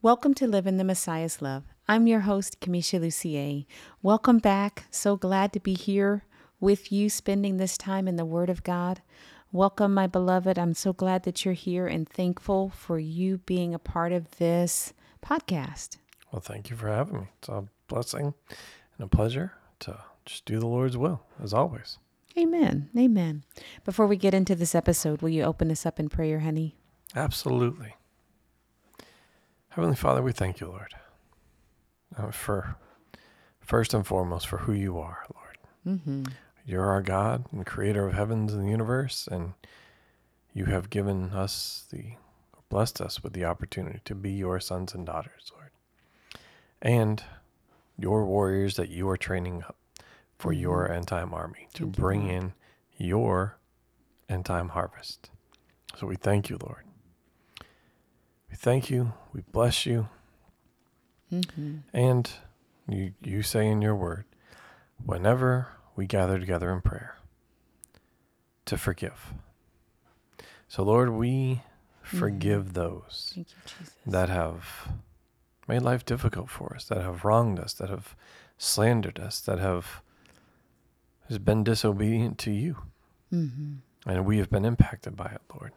Welcome to Live in the Messiah's Love. I'm your host, Kamisha Lucier. Welcome back. So glad to be here with you, spending this time in the Word of God. Welcome, my beloved. I'm so glad that you're here and thankful for you being a part of this podcast. Well, thank you for having me. It's a blessing and a pleasure to just do the Lord's will, as always. Amen. Amen. Before we get into this episode, will you open us up in prayer, honey? Absolutely. Heavenly Father, we thank you, Lord, for first and foremost for who you are, Lord. Mm-hmm. You're our God and creator of heavens and the universe, and you have given us blessed us with the opportunity to be your sons and daughters, Lord, and your warriors that you are training up for your end-time army to bring in your end-time harvest. So we thank you, Lord. We thank you. We bless you. Mm-hmm. And you say in your word, whenever we gather together in prayer, to forgive. So, Lord, we forgive those Thank you, Jesus. that have made life difficult for us, that have wronged us, that have slandered us, that has been disobedient to you. Mm-hmm. And we have been impacted by it, Lord.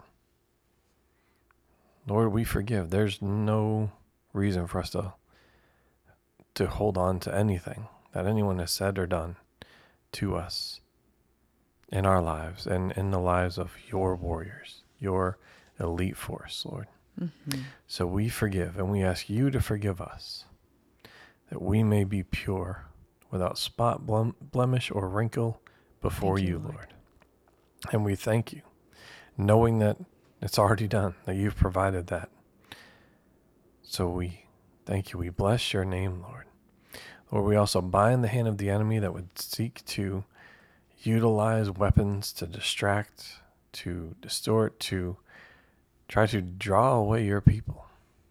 Lord, we forgive. There's no reason for us to hold on to anything that anyone has said or done to us in our lives and in the lives of your warriors, your elite force, Lord. Mm-hmm. So we forgive, and we ask you to forgive us, that we may be pure, without spot, blemish, or wrinkle before you, Lord. And we thank you, knowing that it's already done, that you've provided that. So we thank you. We bless your name, Lord. Lord, we also bind the hand of the enemy that would seek to utilize weapons to distract, to distort, to try to draw away your people.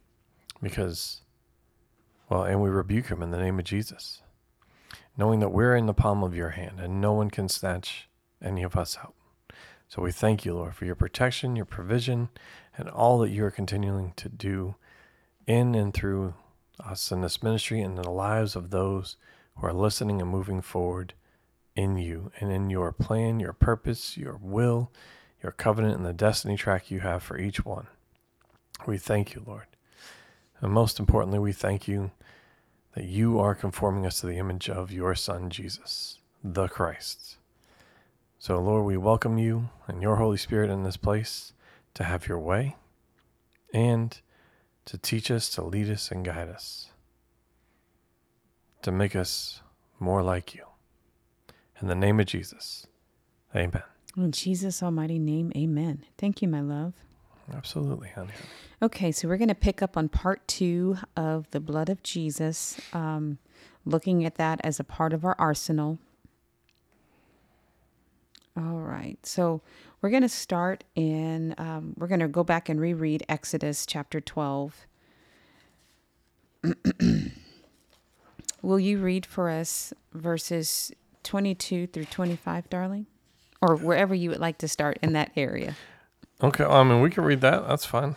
And we rebuke him in the name of Jesus, knowing that we're in the palm of your hand and no one can snatch any of us out. So we thank you, Lord, for your protection, your provision, and all that you are continuing to do in and through us in this ministry and in the lives of those who are listening and moving forward in you and in your plan, your purpose, your will, your covenant, and the destiny track you have for each one. We thank you, Lord. And most importantly, we thank you that you are conforming us to the image of your Son, Jesus, the Christ. So, Lord, we welcome you and your Holy Spirit in this place to have your way and to teach us, to lead us and guide us, to make us more like you. In the name of Jesus, amen. In Jesus' almighty name, amen. Thank you, my love. Absolutely, honey. Okay, so we're going to pick up on part 2 of the blood of Jesus, looking at that as a part of our arsenal. All right, so we're going to start in, we're going to go back and reread Exodus chapter 12. Will you read for us verses 22 through 25, darling? Or wherever you would like to start in that area. Okay, we can read that. That's fine.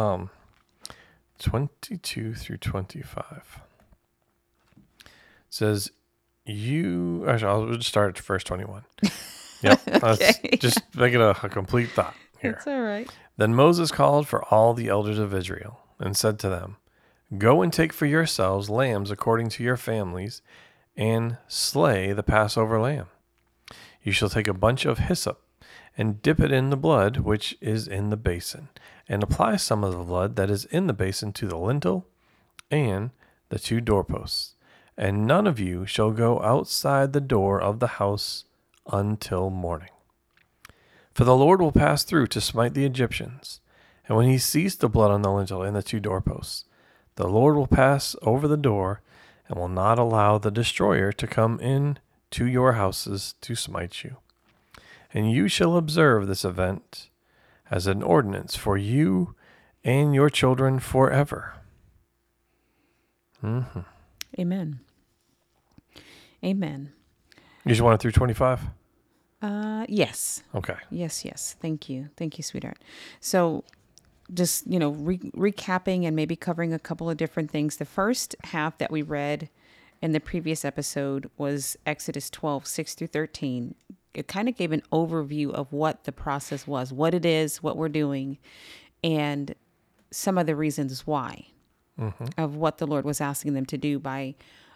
22 through 25. It says, I'll just start at verse 21. Yep, Okay. Let's just make it a complete thought here. That's all right. Then Moses called for all the elders of Israel and said to them, "Go and take for yourselves lambs according to your families, and slay the Passover lamb. You shall take a bunch of hyssop and dip it in the blood which is in the basin, and apply some of the blood that is in the basin to the lintel and the 2 doorposts. And none of you shall go outside the door of the house until morning. For the Lord will pass through to smite the Egyptians. And when he sees the blood on the lintel and the 2 doorposts, the Lord will pass over the door and will not allow the destroyer to come in to your houses to smite you. And you shall observe this event as an ordinance for you and your children forever." Mm-hmm. Amen. Amen. You just want it through 25? Yes. Okay. Yes. Thank you. Thank you, sweetheart. So just, recapping and maybe covering a couple of different things. The first half that we read in the previous episode was Exodus 12, 6 through 13. It kind of gave an overview of what the process was, what it is, what we're doing, and some of the reasons why of what the Lord was asking them to do by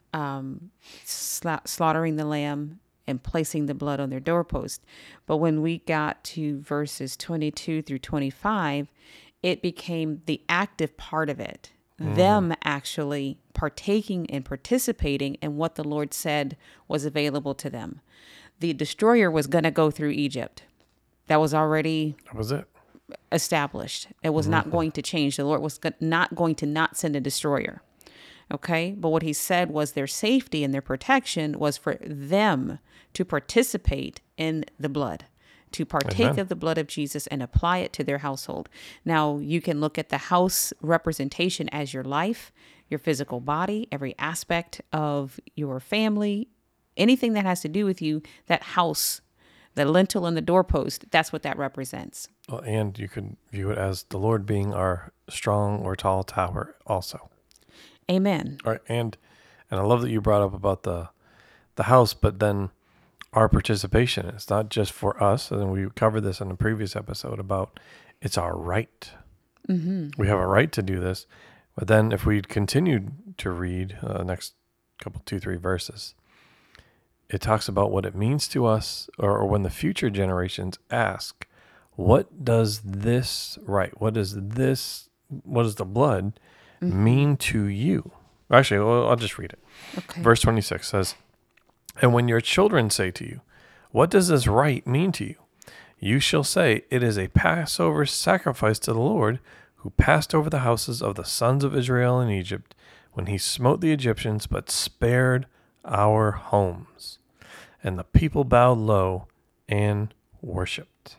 slaughtering the lamb and placing the blood on their doorpost. But when we got to verses 22 through 25, it became the active part of it, them actually partaking and participating in what the Lord said was available to them. The destroyer was going to go through Egypt. That was it. Established. It was not going to change. The Lord was not going to not send a destroyer. Okay. But what he said was their safety and their protection was for them to participate in the blood, to partake of the blood of Jesus and apply it to their household. Now, you can look at the house representation as your life, your physical body, every aspect of your family, anything that has to do with you, that house, the lintel and the doorpost, that's what that represents. Well, and you could view it as the Lord being our strong or tall tower also. Amen. All right, and I love that you brought up about the house, but then our participation. It's not just for us, and we covered this in the previous episode about it's our right. We have a right to do this, but then if we continued to read next couple 2-3 verses, it talks about what it means to us, or when the future generations ask, what does this right? What does the blood mean to you? Actually, I'll just read it. Okay. Verse 26 says, and when your children say to you, what does this rite mean to you? You shall say, it is a Passover sacrifice to the Lord, who passed over the houses of the sons of Israel in Egypt, when he smote the Egyptians, but spared our homes. And the people bowed low and worshipped.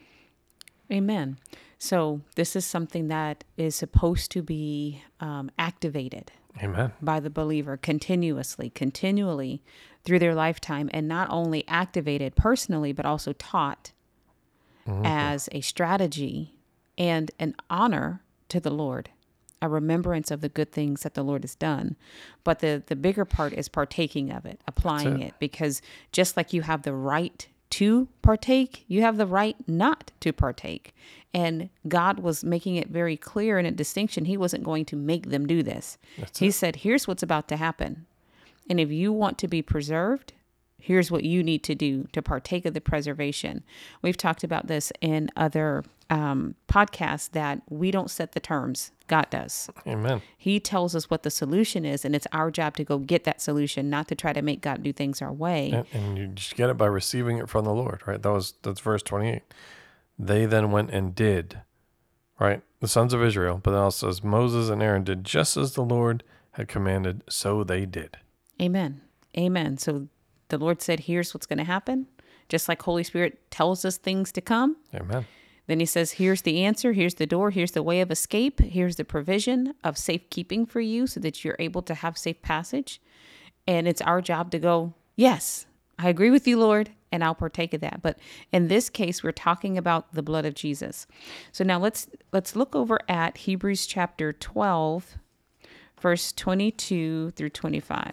Amen. So this is something that is supposed to be activated. Amen. By the believer continually through their lifetime, and not only activated personally, but also taught as a strategy and an honor to the Lord, a remembrance of the good things that the Lord has done. But the bigger part is partaking of it, applying it, because just like you have the right to partake, you have the right not to partake. And God was making it very clear in a distinction. He wasn't going to make them do this. He said, here's what's about to happen. And if you want to be preserved, here's what you need to do to partake of the preservation. We've talked about this in other podcasts, that we don't set the terms. God does. Amen. He tells us what the solution is, and it's our job to go get that solution, not to try to make God do things our way. And you just get it by receiving it from the Lord, right? That's verse 28. They then went and did, right? The sons of Israel, but then also says Moses and Aaron did just as the Lord had commanded, so they did. Amen. Amen. So the Lord said, here's what's going to happen. Just like Holy Spirit tells us things to come. Amen. Then he says, here's the answer, here's the door, here's the way of escape, here's the provision of safekeeping for you so that you're able to have safe passage. And it's our job to go, yes, I agree with you, Lord, and I'll partake of that. But in this case, we're talking about the blood of Jesus. So now let's look over at Hebrews chapter 12, verse 22 through 25.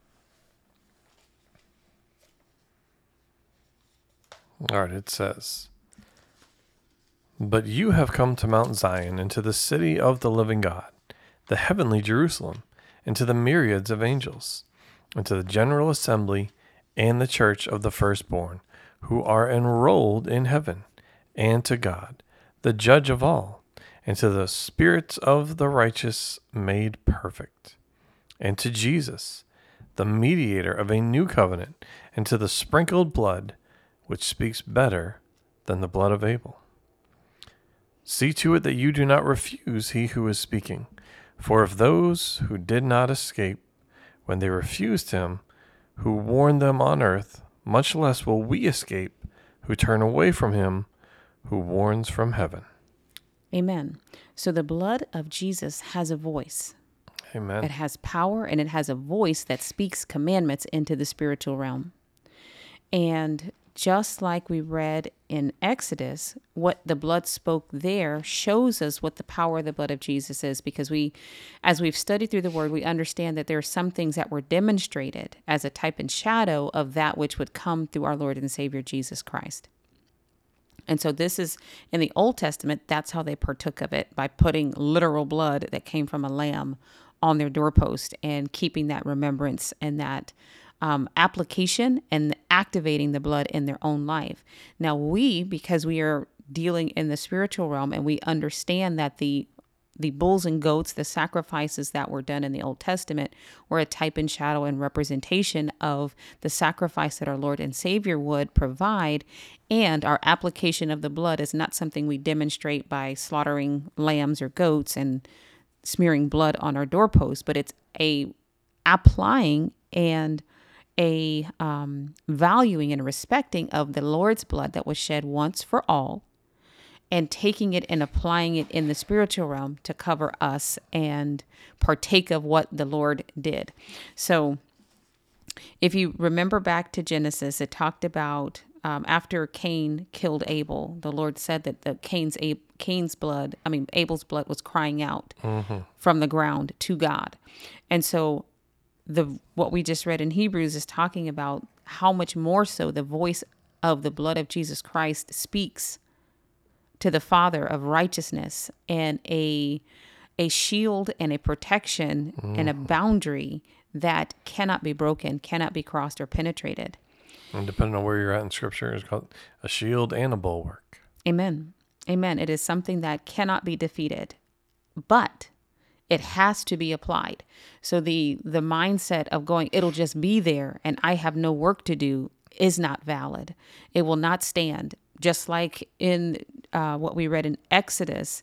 All right, it says, but you have come to Mount Zion, and to the city of the living God, the heavenly Jerusalem, and to the myriads of angels, and to the general assembly and the church of the firstborn, who are enrolled in heaven, and to God, the judge of all, and to the spirits of the righteous made perfect, and to Jesus, the mediator of a new covenant, and to the sprinkled blood, which speaks better than the blood of Abel. See to it that you do not refuse he who is speaking. For if those who did not escape when they refused him, who warned them on earth, much less will we escape who turn away from him who warns from heaven. Amen. So the blood of Jesus has a voice. Amen. It has power, and it has a voice that speaks commandments into the spiritual realm. And just like we read in Exodus, what the blood spoke there shows us what the power of the blood of Jesus is, because as we've studied through the word, we understand that there are some things that were demonstrated as a type and shadow of that which would come through our Lord and Savior, Jesus Christ. And so this is in the Old Testament, that's how they partook of it, by putting literal blood that came from a lamb on their doorpost and keeping that remembrance and that application and activating the blood in their own life. Now because we are dealing in the spiritual realm and we understand that the bulls and goats, the sacrifices that were done in the Old Testament, were a type and shadow and representation of the sacrifice that our Lord and Savior would provide. And our application of the blood is not something we demonstrate by slaughtering lambs or goats and smearing blood on our doorpost, but it's a applying and a valuing and respecting of the Lord's blood that was shed once for all, and taking it and applying it in the spiritual realm to cover us and partake of what the Lord did. So if you remember back to Genesis, it talked about after Cain killed Abel, the Lord said that Abel's blood was crying out from the ground to God. And so what we just read in Hebrews is talking about how much more so the voice of the blood of Jesus Christ speaks to the Father of righteousness, and a shield and a protection and a boundary that cannot be broken, cannot be crossed or penetrated. And depending on where you're at in Scripture, it's called a shield and a bulwark. Amen. Amen. It is something that cannot be defeated, but it has to be applied. So the mindset of going, it'll just be there and I have no work to do, is not valid. It will not stand. Just like in what we read in Exodus,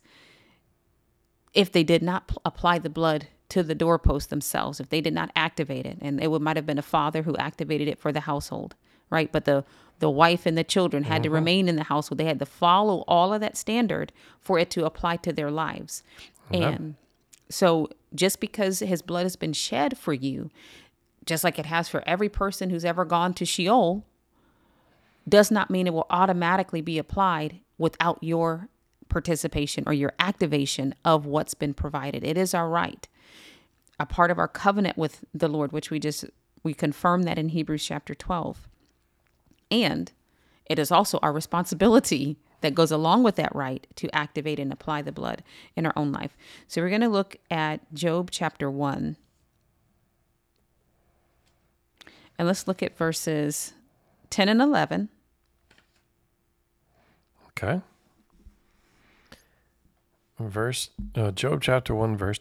if they did not apply the blood to the doorpost themselves, if they did not activate it, and it might have been a father who activated it for the household, right? But the wife and the children had to remain in the household. They had to follow all of that standard for it to apply to their lives. And so just because his blood has been shed for you, just like it has for every person who's ever gone to Sheol, does not mean it will automatically be applied without your participation or your activation of what's been provided. It is our right, a part of our covenant with the Lord, which we confirm that in Hebrews chapter 12. And it is also our responsibility that goes along with that right to activate and apply the blood in our own life. So we're going to look at Job chapter 1. And let's look at verses 10 and 11. Okay. Job chapter 1, verse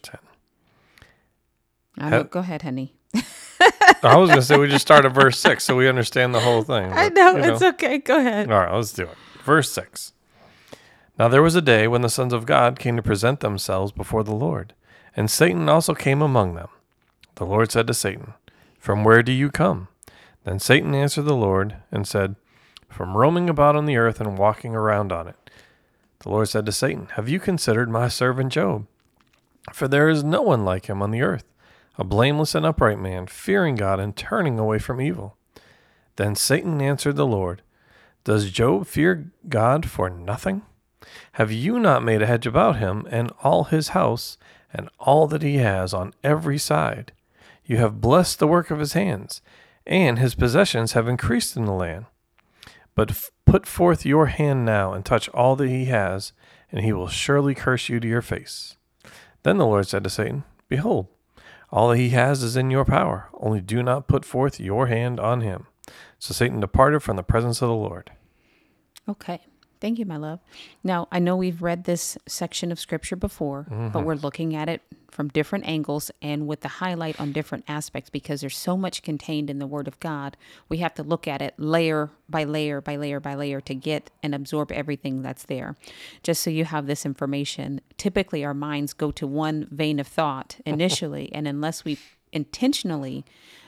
10. Go ahead, honey. I was going to say we just start at verse 6 so we understand the whole thing. I know, it's okay. Go ahead. All right, let's do it. Verse 6. Now there was a day when the sons of God came to present themselves before the Lord, and Satan also came among them. The Lord said to Satan, "From where do you come?" Then Satan answered the Lord and said, "From roaming about on the earth and walking around on it." The Lord said to Satan, "Have you considered my servant Job? For there is no one like him on the earth, a blameless and upright man, fearing God and turning away from evil." Then Satan answered the Lord, "Does Job fear God for nothing? Have you not made a hedge about him and all his house and all that he has on every side? You have blessed the work of his hands, and his possessions have increased in the land. But put forth your hand now and touch all that he has, and he will surely curse you to your face." Then the Lord said to Satan, "Behold, all that he has is in your power, only do not put forth your hand on him." So Satan departed from the presence of the Lord. Okay. Thank you, my love. Now, I know we've read this section of scripture before, but we're looking at it from different angles and with the highlight on different aspects, because there's so much contained in the Word of God. We have to look at it layer by layer by layer by layer to get and absorb everything that's there. Just so you have this information, typically our minds go to one vein of thought initially, and unless we intentionally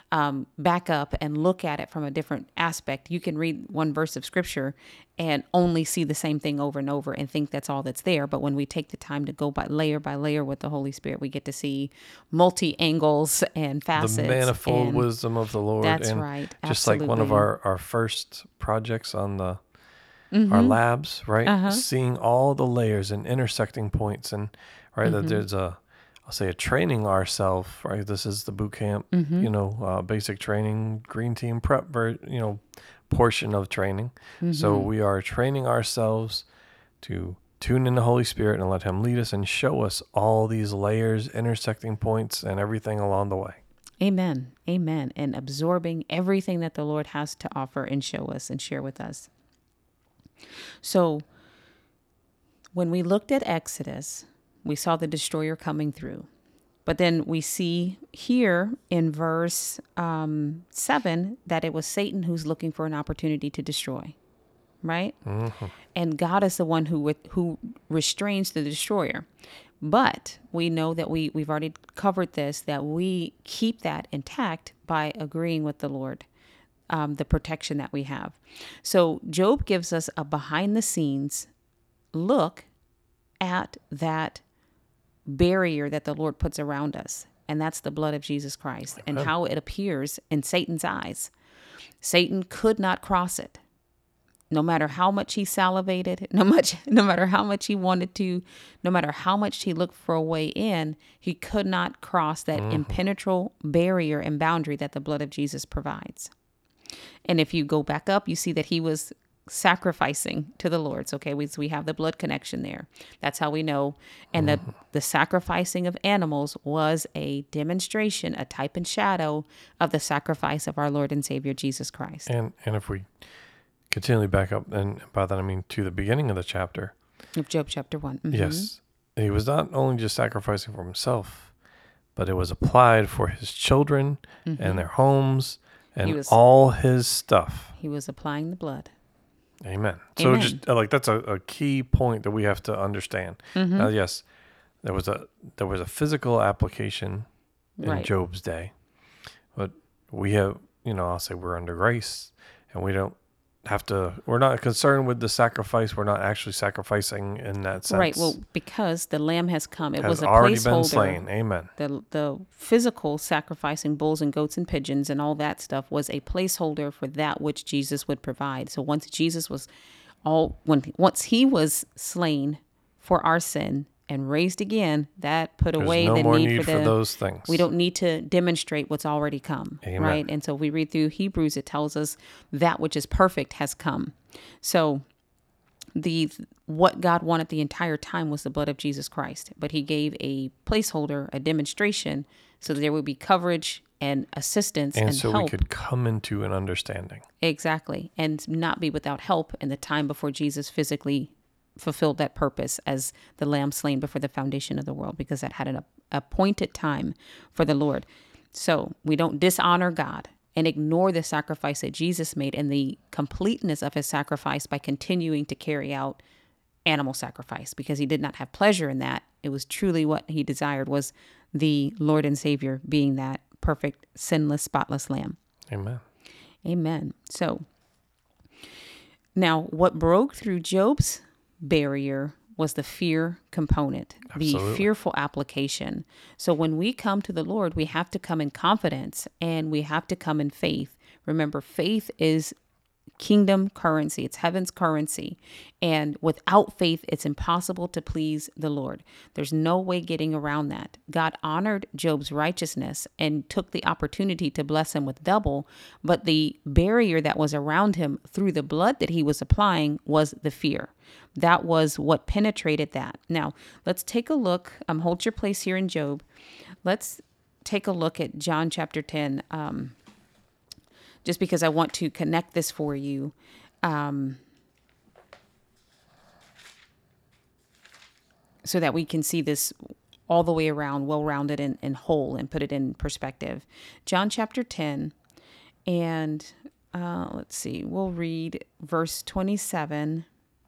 back up and look at it from a different aspect. You can read one verse of scripture and only see the same thing over and over and think that's all that's there. But when we take the time to go by layer with the Holy Spirit, we get to see multi angles and facets. The manifold wisdom of the Lord. That's and right. Just Absolutely. like one of our first projects on our labs, right? Seeing all the layers and intersecting points, and right, that there's I'll say a training ourselves, right? This is the boot camp, basic training, green team prep, portion of training. So we are training ourselves to tune in the Holy Spirit and let Him lead us and show us all these layers, intersecting points, and everything along the way. Amen. Amen. And absorbing everything that the Lord has to offer and show us and share with us. So when we looked at Exodus, we saw the destroyer coming through. But then we see here in verse 7 that it was Satan who's looking for an opportunity to destroy, right? And God is the one who restrains the destroyer. But we know that we've already covered this, that we keep that intact by agreeing with the Lord, the protection that we have. So Job gives us a behind the scenes look at that barrier that the Lord puts around us. And that's the blood of Jesus Christ and how it appears in Satan's eyes. Satan could not cross it. No matter how much he salivated, no matter how much he wanted to, no matter how much he looked for a way in, he could not cross that impenetrable barrier and boundary that the blood of Jesus provides. And if you go back up, you see that he was sacrificing to the Lord. So, okay, we have the blood connection there. That's how we know. And the sacrificing of animals was a demonstration, a type and shadow of the sacrifice of our Lord and Savior Jesus Christ. And if we continually back up, and by that I mean to the beginning of the chapter of Job chapter 1. Yes, he was not only just sacrificing for himself, but it was applied for his children and their homes and all his stuff. He was applying the blood. Amen. So just that's a key point that we have to understand. Now, yes, there was a physical application in Job's day, but we have, I'll say we're under grace, and we're not concerned with the sacrifice. We're not actually sacrificing in that sense. Right. Well, because the lamb has come. It was a already placeholder. Been slain. Amen. The physical sacrificing bulls and goats and pigeons and all that stuff was a placeholder for that which Jesus would provide. So once he was slain for our sin and raised again, that put away the need for those things. We don't need to demonstrate what's already come. Amen. Right? And so we read through Hebrews, it tells us that which is perfect has come. So what God wanted the entire time was the blood of Jesus Christ, but he gave a placeholder, a demonstration, so that there would be coverage and assistance and so help. We could come into an understanding. Exactly. And not be without help in the time before Jesus physically fulfilled that purpose as the lamb slain before the foundation of the world, because that had an appointed time for the Lord. So we don't dishonor God and ignore the sacrifice that Jesus made and the completeness of his sacrifice by continuing to carry out animal sacrifice, because he did not have pleasure in that. It was truly what he desired was the Lord and Savior being that perfect, sinless, spotless lamb. Amen. Amen. So now what broke through Job's barrier was the fear component, Absolutely. The fearful application. So when we come to the Lord, we have to come in confidence and we have to come in faith. Remember, faith is kingdom currency. It's heaven's currency. And without faith, it's impossible to please the Lord. There's no way getting around that. God honored Job's righteousness and took the opportunity to bless him with double. But the barrier that was around him through the blood that he was applying was the fear. That was what penetrated that. Now, let's take a look. Hold your place here in Job. Let's take a look at John chapter 10. Just because I want to connect this for you. So that we can see this all the way around, well-rounded and whole, and put it in perspective. John chapter 10, and let's see, we'll read verse 27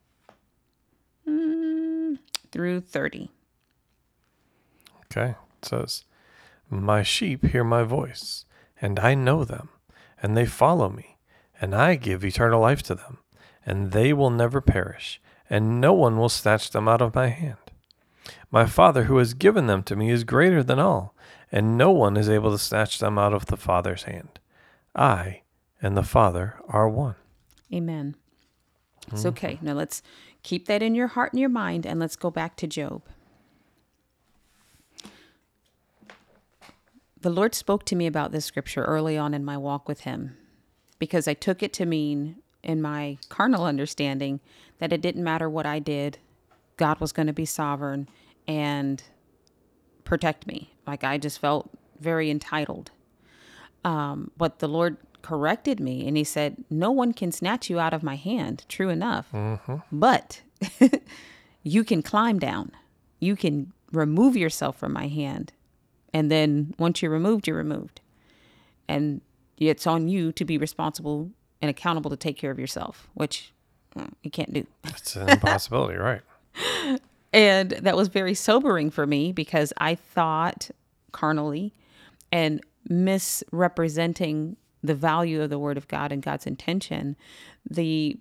through 30. Okay, it says, "My sheep hear my voice, and I know them, and they follow me, and I give eternal life to them, and they will never perish, and no one will snatch them out of my hand. My Father who has given them to me is greater than all, and no one is able to snatch them out of the Father's hand. I and the Father are one. Amen. It's okay. Now let's keep that in your heart and your mind, and let's go back to Job. The Lord spoke to me about this scripture early on in my walk with him, because I took it to mean, in my carnal understanding, that it didn't matter what I did, God was going to be sovereign and protect me. Like, I just felt very entitled. But the Lord corrected me, and he said, no one can snatch you out of my hand. True enough. But you can climb down. You can remove yourself from my hand. And then once you're removed, you're removed. And it's on you to be responsible and accountable to take care of yourself, which you can't do. It's an impossibility, right? And that was very sobering for me, because I thought carnally and misrepresenting the value of the Word of God and God's intention. The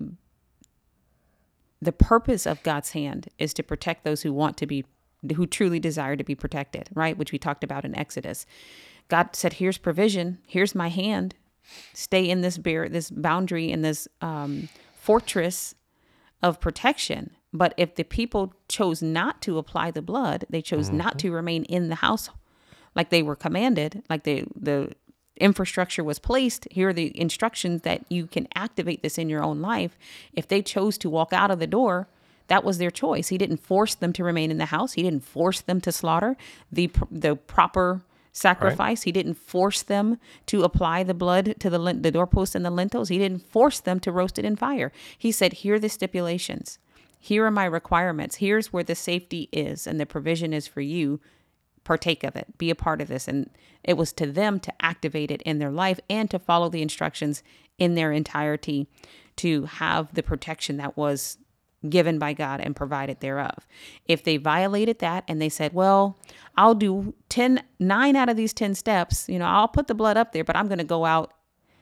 purpose of God's hand is to protect those who truly desire to be protected, right? Which we talked about in Exodus. God said, here's provision. Here's my hand. Stay in this boundary, in this fortress of protection. But if the people chose not to apply the blood, they chose not to remain in the house like they were commanded, like the infrastructure was placed. Here are the instructions that you can activate this in your own life. If they chose to walk out of the door, that was their choice. He didn't force them to remain in the house. He didn't force them to slaughter the proper sacrifice. Right. He didn't force them to apply the blood to the doorposts and the lintels. He didn't force them to roast it in fire. He said, here are the stipulations. Here are my requirements. Here's where the safety is and the provision is for you. Partake of it. Be a part of this. And it was to them to activate it in their life and to follow the instructions in their entirety, to have the protection that was given by God and provided thereof. If they violated that and they said, well, I'll do 9 out of these 10 steps, I'll put the blood up there, but I'm going to go out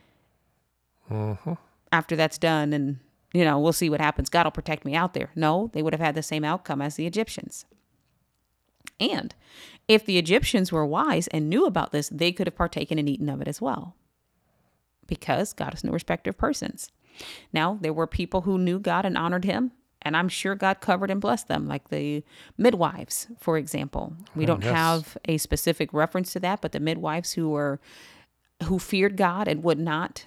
after that's done, and we'll see what happens. God will protect me out there. No, they would have had the same outcome as the Egyptians. And if the Egyptians were wise and knew about this, they could have partaken and eaten of it as well, because God is no respecter of persons. Now, there were people who knew God and honored him, and I'm sure God covered and blessed them, like the midwives, for example. We don't have a specific reference to that, but the midwives who feared God and would not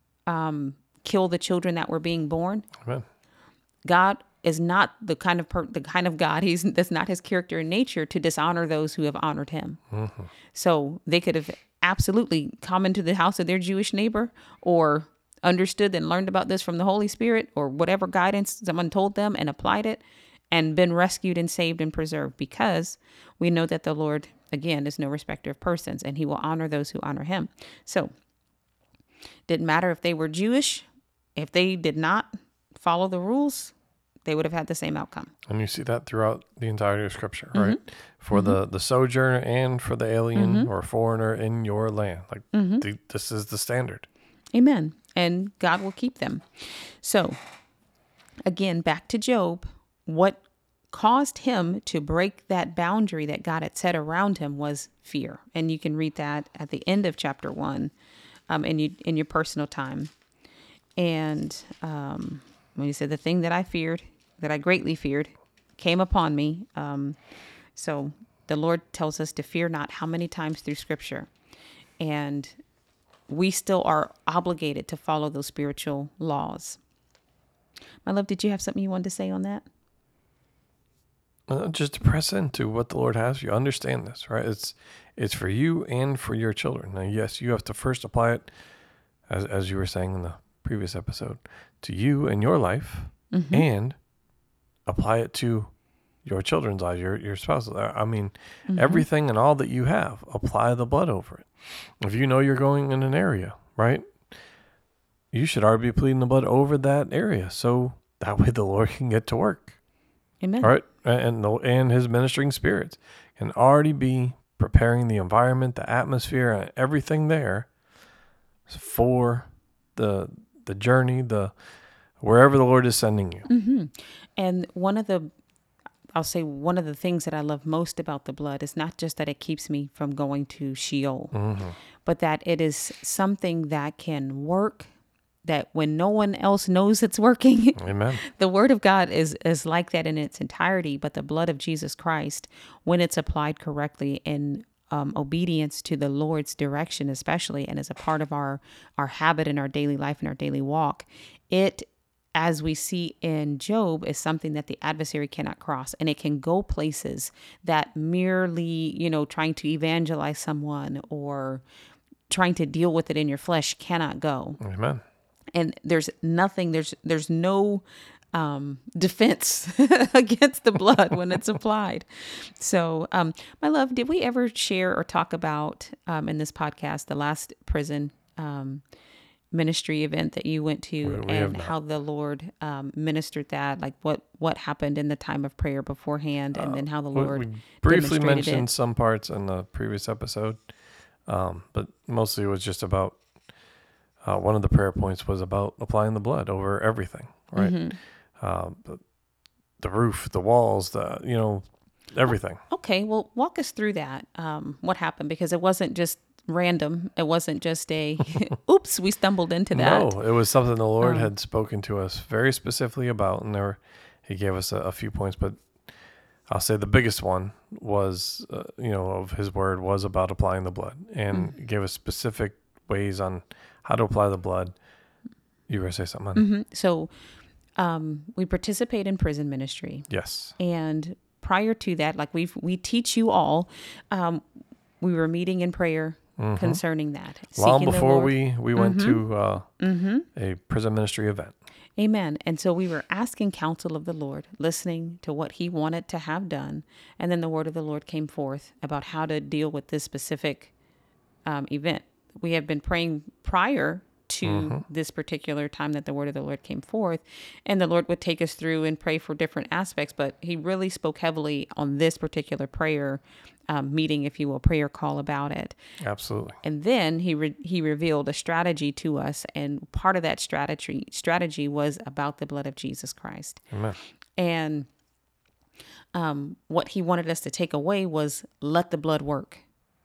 kill the children that were being born. Amen. God is not the kind of God. That's not his character and nature to dishonor those who have honored him. So they could have absolutely come into the house of their Jewish neighbor, or understood and learned about this from the Holy Spirit, or whatever guidance someone told them, and applied it and been rescued and saved and preserved, because we know that the Lord, again, is no respecter of persons, and he will honor those who honor him. So didn't matter if they were Jewish. If they did not follow the rules, they would have had the same outcome. And you see that throughout the entirety of Scripture, right? For the sojourner and for the alien or foreigner in your land. This is the standard. Amen. And God will keep them. So, again, back to Job. What caused him to break that boundary that God had set around him was fear. And you can read that at the end of chapter 1 in your personal time. And when he said, the thing that I greatly feared, came upon me. So the Lord tells us to fear not how many times through Scripture. And we still are obligated to follow those spiritual laws. My love, did you have something you wanted to say on that? Just to press into what the Lord has for you. Understand this, right? It's for you and for your children. Now, yes, you have to first apply it, as you were saying in the previous episode, to you and your life, and apply it to your children's lives, your spouse's. I mean, everything and all that you have, apply the blood over it. If you know you're going in an area, right, you should already be pleading the blood over that area, so that way the Lord can get to work. Amen. All right, and his ministering spirits can already be preparing the environment, the atmosphere, everything there, for the journey, wherever the Lord is sending you. Mm-hmm. And one of the things that I love most about the blood is not just that it keeps me from going to Sheol, but that it is something that can work, that when no one else knows it's working. Amen. The word of God is like that in its entirety, but the blood of Jesus Christ, when it's applied correctly in obedience to the Lord's direction, especially, and as a part of our habit in our daily life and our daily walk, it, as we see in Job, is something that the adversary cannot cross. And it can go places that merely, trying to evangelize someone or trying to deal with it in your flesh cannot go. Amen. And there's no defense against the blood when it's applied. So, my love, did we ever share or talk about in this podcast the last prison ministry event that you went to, and how the Lord ministered that, like what happened in the time of prayer beforehand, and then how the Lord we briefly demonstrated mentioned it? some parts in the previous episode, but mostly it was just about one of the prayer points was about applying the blood over everything, right? The roof, the walls, everything. Okay, well, walk us through that. What happened? Because it wasn't just random. It wasn't just a, oops, we stumbled into that. No, it was something the Lord had spoken to us very specifically about, and He gave us a few points, but I'll say the biggest one was, of His word was about applying the blood, and He gave us specific ways on how to apply the blood. You were going to say something, honey? So we participate in prison ministry. Yes. And prior to that, like we teach you all, we were meeting in prayer concerning that. Long before we went to a prison ministry event. Amen. And so we were asking counsel of the Lord, listening to what He wanted to have done. And then the word of the Lord came forth about how to deal with this specific event. We have been praying prior to this particular time that the word of the Lord came forth, and the Lord would take us through and pray for different aspects, but He really spoke heavily on this particular prayer meeting, if you will, prayer call about it. Absolutely. And then he revealed a strategy to us, and part of that strategy was about the blood of Jesus Christ. Amen. And what He wanted us to take away was let the blood work.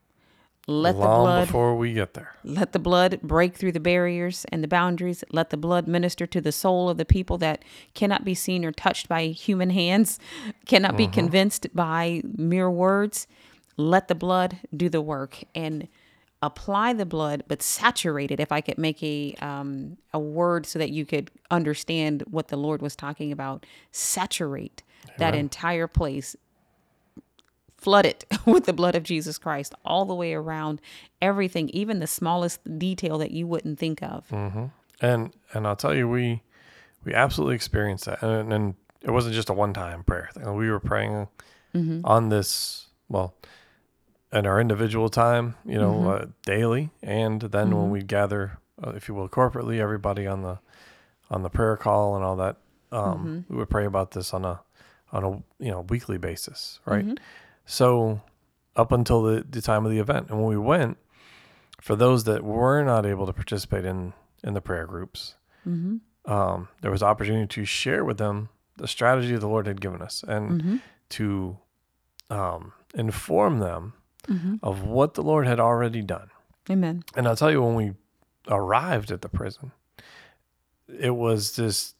Before we get there. Let the blood break through the barriers and the boundaries. Let the blood minister to the soul of the people that cannot be seen or touched by human hands, cannot be convinced by mere words. Let the blood do the work and apply the blood, but saturate it. If I could make a word so that you could understand what the Lord was talking about, saturate that entire place. Flood it with the blood of Jesus Christ all the way around everything, even the smallest detail that you wouldn't think of. And I'll tell you, we absolutely experienced that. And it wasn't just a one-time prayer thing. We were praying on this, in our individual time, daily. And then when we gather, if you will, corporately, everybody on the prayer call and all that, we would pray about this on a weekly basis, right? So up until the time of the event. And when we went, for those that were not able to participate in the prayer groups, there was opportunity to share with them the strategy the Lord had given us, and to inform them of what the Lord had already done. Amen. And I'll tell you, when we arrived at the prison, it was just,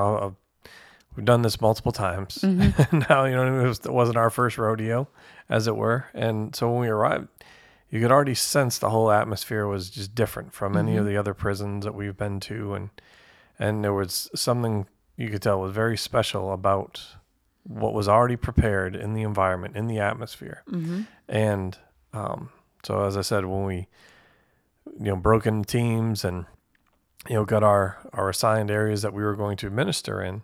we've done this multiple times. Now, it wasn't our first rodeo, as it were. And so when we arrived, you could already sense the whole atmosphere was just different from any of the other prisons that we've been to. And there was something you could tell was very special about what was already prepared in the environment, in the atmosphere. And so, as I said, when we, broke into teams and, got our assigned areas that we were going to minister in,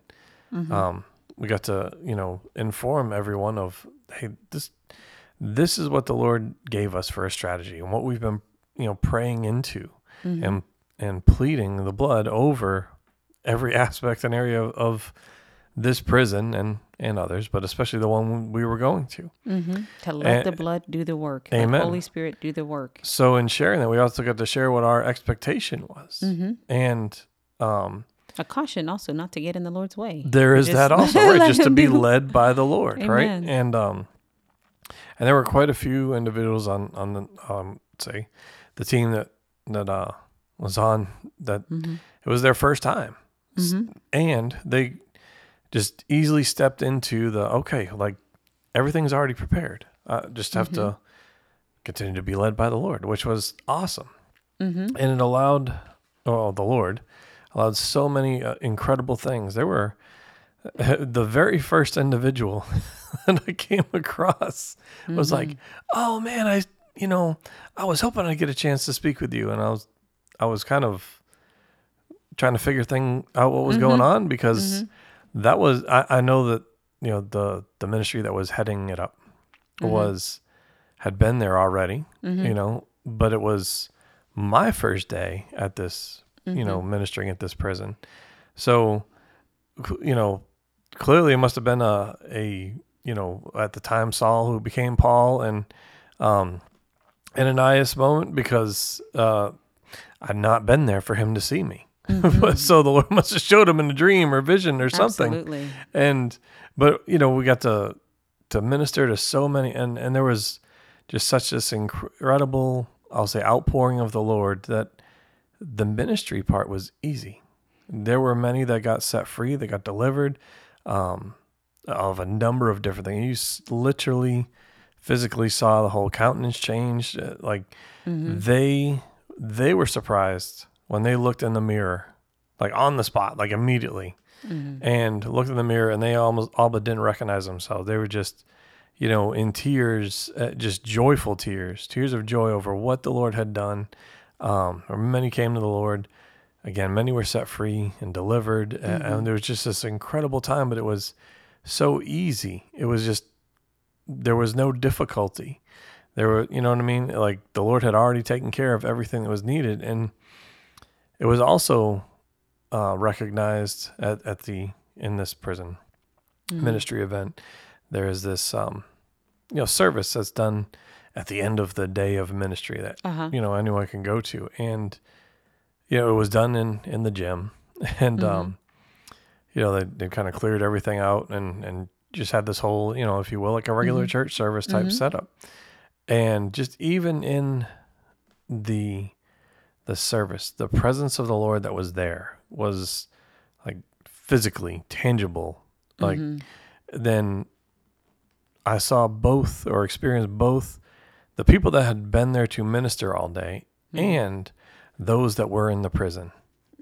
we got to, inform everyone of, hey, this is what the Lord gave us for a strategy, and what we've been, praying into and pleading the blood over every aspect and area of this prison and others, but especially the one we were going to. To let the blood do the work. Amen. Let Holy Spirit do the work. So in sharing that, we also got to share what our expectation was. And a caution also not to get in the Lord's way. There is that also, right? Just to be led by the Lord, right? Amen. And there were quite a few individuals on the say the team that was on that it was their first time, and they just easily stepped into like everything's already prepared. Just have to continue to be led by the Lord, which was awesome, and it allowed the Lord allowed so many incredible things. There were the very first individual that I came across was like, "Oh man, I was hoping I'd get a chance to speak with you," and I was kind of trying to figure out what was going on, because that was I know that the ministry that was heading it up had been there already, but it was my first day at this ministering at this prison. So, clearly it must have been at the time Saul who became Paul, and Ananias moment, because I'd not been there for him to see me. So the Lord must have showed him in a dream or vision or something. Absolutely. But we got to minister to so many, and there was just such this incredible, I'll say, outpouring of the Lord, that the ministry part was easy. There were many that got set free, that got delivered of a number of different things. You literally, physically saw the whole countenance change. They were surprised when they looked in the mirror, like on the spot, like immediately, and looked in the mirror, and they almost all but didn't recognize themselves. They were just, in tears, just joyful tears of joy over what the Lord had done. Or many came to the Lord. Again, many were set free and delivered. And there was just this incredible time, but it was so easy. It was just, there was no difficulty. There were, you know what I mean? Like the Lord had already taken care of everything that was needed. And it was also recognized in this prison ministry event. There is this, service that's done at the end of the day of ministry that, anyone can go to. And, it was done in the gym, and, they kind of cleared everything out and just had this whole, if you will, like a regular church service type setup. And just even in the service, the presence of the Lord that was there was like physically tangible. Like then I saw both, or experienced both, the people that had been there to minister all day and those that were in the prison,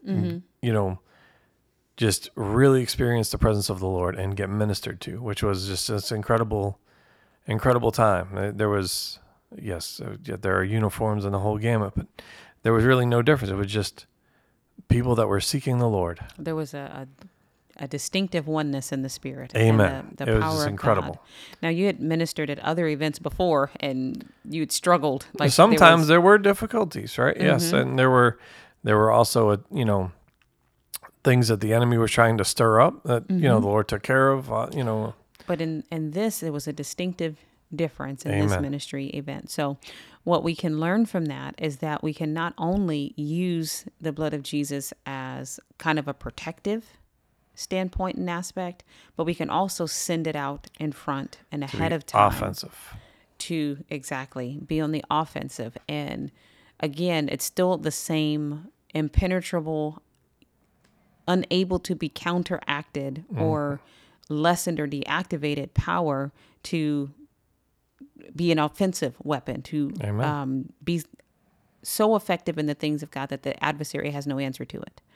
just really experience the presence of the Lord and get ministered to, which was just this incredible time. There was, there are uniforms and the whole gamut, but there was really no difference. It was just people that were seeking the Lord. There was a distinctive oneness in the Spirit. Amen. And the it power was just of incredible. God. Now, you had ministered at other events before, and you had struggled. Like sometimes there were difficulties, right? Yes, and there were also things that the enemy was trying to stir up that the Lord took care of. But in this, it was a distinctive difference in Amen. this ministry event. So, what we can learn from that is that we can not only use the blood of Jesus as kind of a protective standpoint and aspect, but we can also send it out in front and ahead of time. Offensive. To exactly be on the offensive. And again, it's still the same impenetrable, unable to be counteracted or lessened or deactivated power to be an offensive weapon, to be so effective in the things of God that the adversary has no answer to it.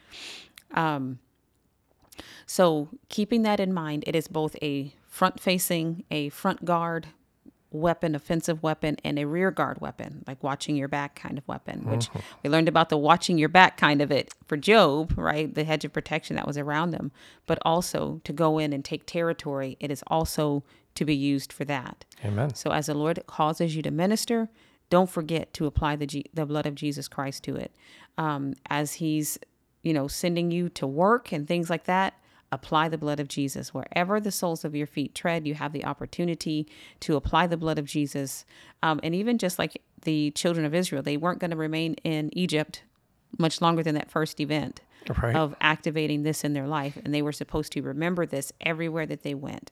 So keeping that in mind, it is both a front-facing, a front guard weapon, offensive weapon, and a rear guard weapon, like watching your back kind of weapon, which we learned about the watching your back kind of it for Job, right? The hedge of protection that was around them, but also to go in and take territory. It is also to be used for that. Amen. So as the Lord causes you to minister, don't forget to apply the blood of Jesus Christ to it. As he's, sending you to work and things like that, apply the blood of Jesus. Wherever the soles of your feet tread, you have the opportunity to apply the blood of Jesus. And even just like the children of Israel, they weren't going to remain in Egypt much longer than that first event of activating this in their life. And they were supposed to remember this everywhere that they went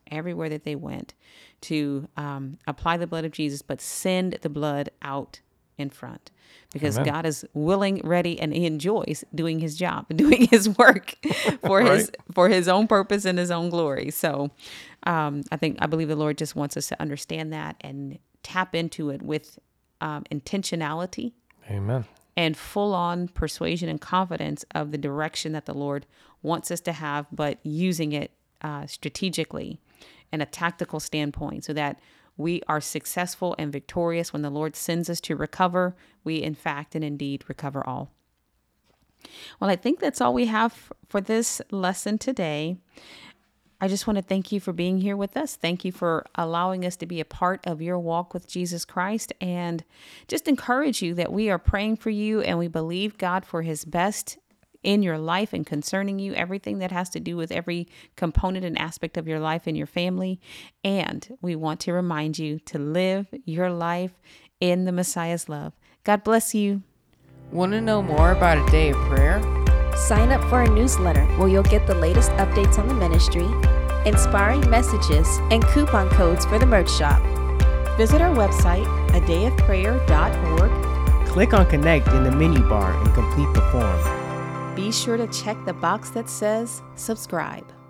to apply the blood of Jesus, but send the blood out in front, because Amen. God is willing, ready, and he enjoys doing his job, doing his work for his own purpose and his own glory. So I believe the Lord just wants us to understand that and tap into it with intentionality. Amen. And full-on persuasion and confidence of the direction that the Lord wants us to have, but using it strategically and a tactical standpoint so that we are successful and victorious. When the Lord sends us to recover, we in fact and indeed recover all. Well, I think that's all we have for this lesson today. I just want to thank you for being here with us. Thank you for allowing us to be a part of your walk with Jesus Christ, and just encourage you that we are praying for you and we believe God for his best in your life and concerning you, everything that has to do with every component and aspect of your life and your family. And we want to remind you to live your life in the Messiah's love. God bless you. Want to know more about a day of prayer? Sign up for our newsletter where you'll get the latest updates on the ministry, inspiring messages, and coupon codes for the merch shop. Visit our website, adayofprayer.org. Click on Connect in the menu bar and complete the form. Be sure to check the box that says subscribe.